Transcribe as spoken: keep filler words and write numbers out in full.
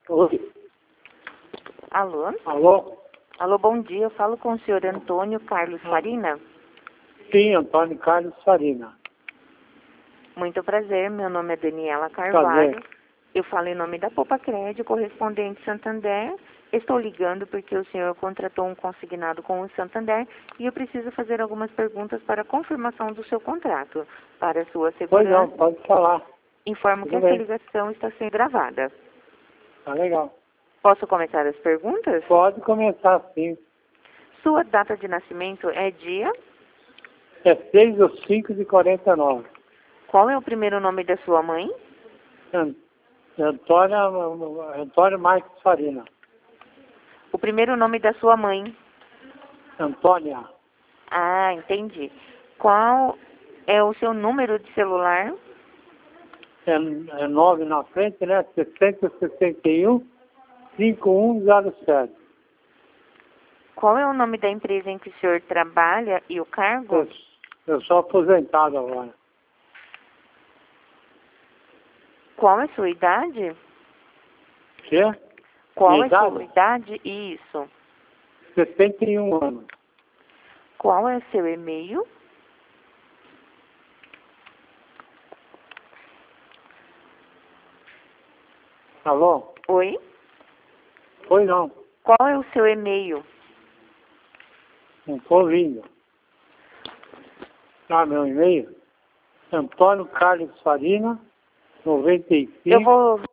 Oi. Alô? Alô? Alô, bom dia. Eu falo com o senhor Antônio Carlos Farina. Sim, Antônio Carlos Farina. Muito prazer. Meu nome é Daniela Carvalho. Prazer. Eu falo em nome da Poupa Crédito, correspondente Santander. Estou ligando porque o senhor contratou um consignado com o Santander e eu preciso fazer algumas perguntas para confirmação do seu contrato. Para sua Pois não, segurança, pode falar. informo que Tudo essa bem. ligação está sendo gravada. Tá legal. Posso começar as perguntas? Pode começar sim. Sua data de nascimento é dia? É seis do cinco de quarenta e nove. Qual é o primeiro nome da sua mãe? An- Antônio, Antônio Marques Farina. O primeiro nome da sua mãe. Antônia. Ah, entendi. Qual é o seu número de celular? É, é nove na frente, né? sessenta, sessenta e um, cinquenta e um zero sete. Qual é o nome da empresa em que o senhor trabalha e o cargo? Eu, eu sou aposentado agora. Qual é a sua idade? Quê? Qual Minha é a sua idade? idade? Isso. sessenta e um anos. Qual é o seu e-mail? Alô? Oi? Pois não. Qual é o seu e-mail? Não estou ouvindo. Ah, meu e-mail? Antônio Carlos Farina, noventa e cinco. Eu vou